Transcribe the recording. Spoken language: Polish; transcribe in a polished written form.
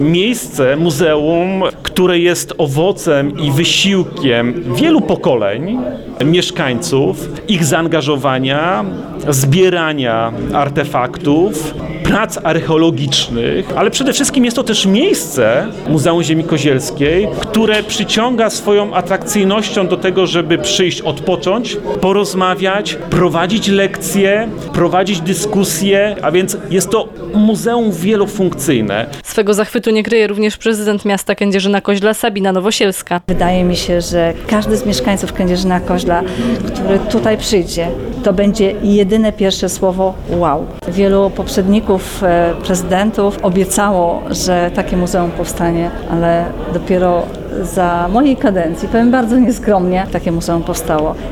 Miejsce, muzeum, które jest owocem i wysiłkiem wielu pokoleń mieszkańców, ich zaangażowania, zbierania artefaktów, prac archeologicznych, ale przede wszystkim jest to też miejsce Muzeum Ziemi Kozielskiej, które przyciąga swoją atrakcyjnością do tego, żeby przyjść, odpocząć, porozmawiać, prowadzić lekcje, prowadzić dyskusje, a więc jest to muzeum wielofunkcyjne. Swego zachwytu nie kryje również prezydent miasta Kędzierzyna-Koźla Sabina Nowosielska. Wydaje mi się, że każdy z mieszkańców Kędzierzyna-Koźla, który tutaj przyjdzie, to będzie jedyne pierwsze słowo wow. Wielu poprzedników prezydentów obiecało, że takie muzeum powstanie, ale dopiero za mojej kadencji, powiem bardzo nieskromnie, takie muzeum powstało.